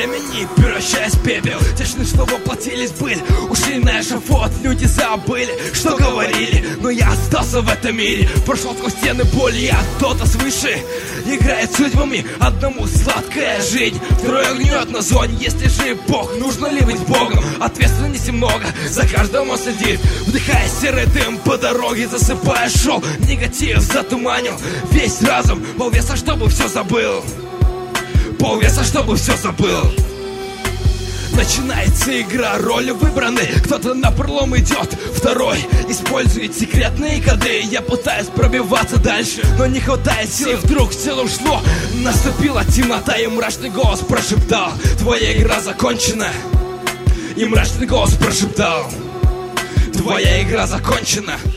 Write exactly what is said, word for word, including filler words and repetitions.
времени, превращаясь в пепел. Точно, что воплотились быль, ушли на эшафот. Люди забыли, что говорили, но я остался в этом мире. Прошел сквозь стены боли, я кто-то свыше играет судьбами, одному сладкая жизнь, второе гнет на зоне. Если же Бог, нужно ли быть Богом? Ответственности много, за каждым он следит. Вдыхая серый дым по дороге, засыпая шел. Негатив затуманил весь разум. Полвеса, чтобы все забыл. Полвеса, чтобы все забыл. Начинается игра, роли выбраны. Кто-то на пролом идет, второй использует секретные коды. Я пытаюсь пробиваться дальше, но не хватает сил. И вдруг все ушло, наступила темнота. И мрачный голос прошептал: твоя игра закончена. И мрачный голос прошептал: твоя игра закончена.